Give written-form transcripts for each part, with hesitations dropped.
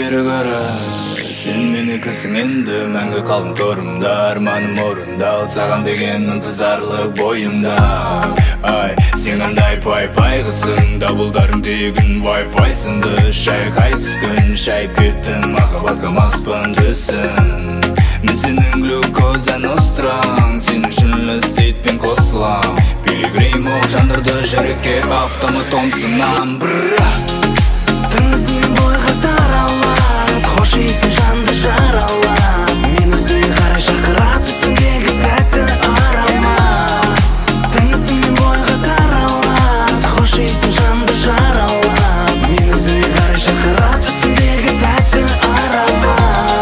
бері қара, сен менікісің енді, мәңгі қалдым торымда, арманым орындалды, саған деген ынтызарлық бойымда. Ай, сен қандай пай-пайғысың, дабылдарың тегін Wi-Fi сынды, шайқай түскін, шайып кеттім, махаббатқа маспын түсін. Мен сенің глюкоза ностраң, сен үшін листейтпен қосылам, пилигриму жандырды жүрекке автоматонсынан. Тыңызымен бойға таралады, хош иісі жанды жаралады, мен өзіңе қарай шақырады үстіндегі тәтті аромат. Тыңызымен бойға таралады, хош иісі жанды жаралады, мен өзіңе қарай шақырады үстіндегі тәтті аромат.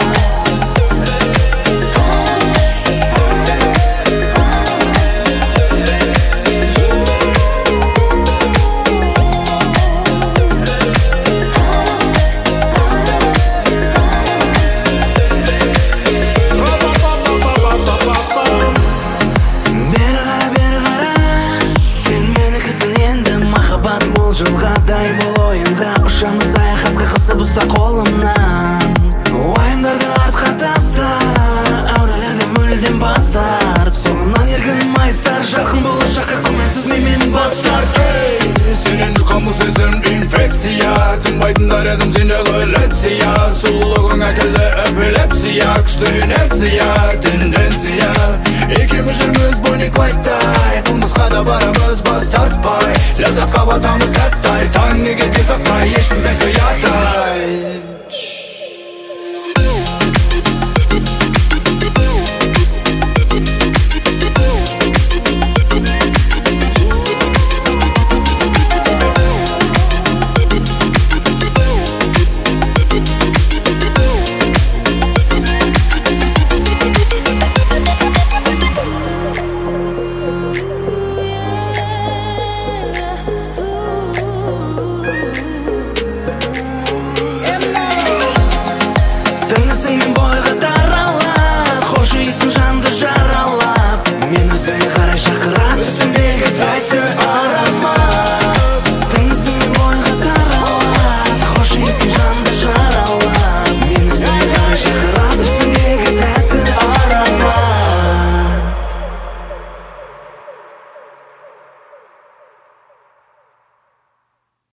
Жылғадай бұл ойынға ұшамыз аяқатқа қысып ұста қолымнан. Уайымдарды артқа таста, әурелерді мүлдем басар, соңымнан еркін майыстар, жарқын болашаққа күмәнсіз менімен бастар. Сенен жұққан бұл сезім инфекция, тынбайтындар едім сен жайлы лекция, сұлулығың әкелді эпилепсия, күшті инерция, тенденция. Екеуміз жүрміз бойник лайттай, қылмысқа да барамыз бас тартпай, ләззатқа батамыз тәтті.